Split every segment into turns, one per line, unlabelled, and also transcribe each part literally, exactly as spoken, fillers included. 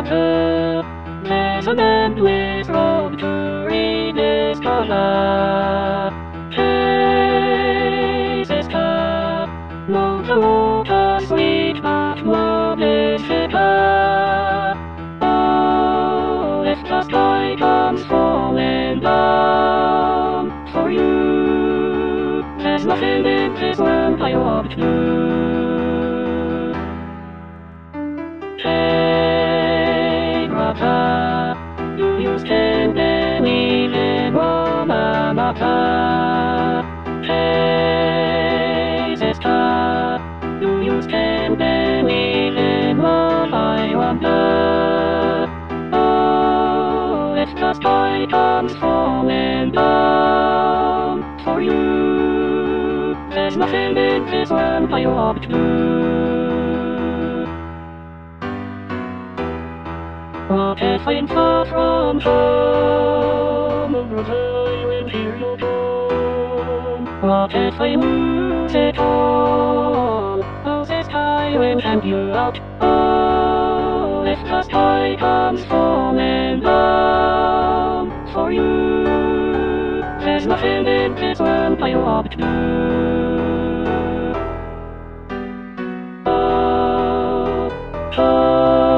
water. There's an endless road to rediscover. Faces cut, no the water sweet, but love is bitter. Oh, if the sky comes falling down for you, there's nothing in this world I want to do. Hey, brother, do you still believe in one another? Hey, sister, do you still believe in love, I wonder? Oh, if the sky comes falling down for you, there's nothing in this world I want to do. What if I'm far from home? Oh, brother, I will hear your tone. What if I lose it all? Oh, this sky will hand you out. Oh, if the sky comes falling down for you, there's nothing in this world I want to do. Oh, oh.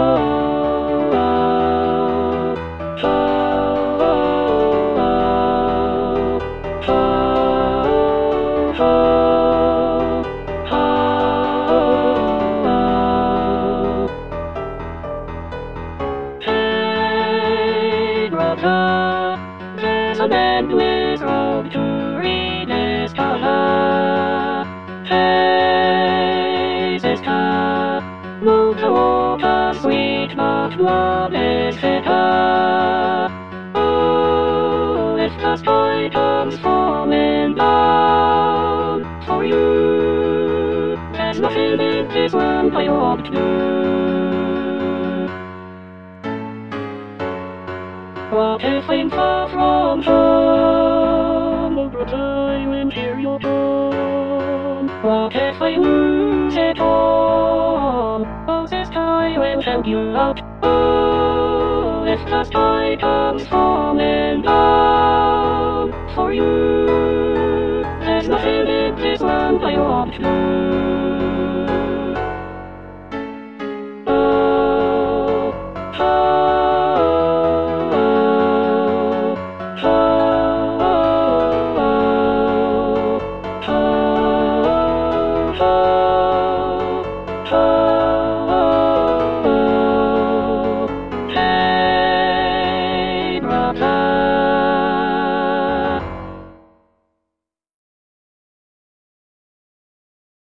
There's an endless road to rediscover. Hey, sister, move the water sweet, but love is bitter. Oh, if the sky comes falling down for you, there's nothing in this world I want to do. What if I'm far from home? Oh, brother, I will hear your tone. What if I lose it all? Oh, this sky will help you out. Oh, if the sky comes falling down for you, there's nothing in this world I want to do. Oh,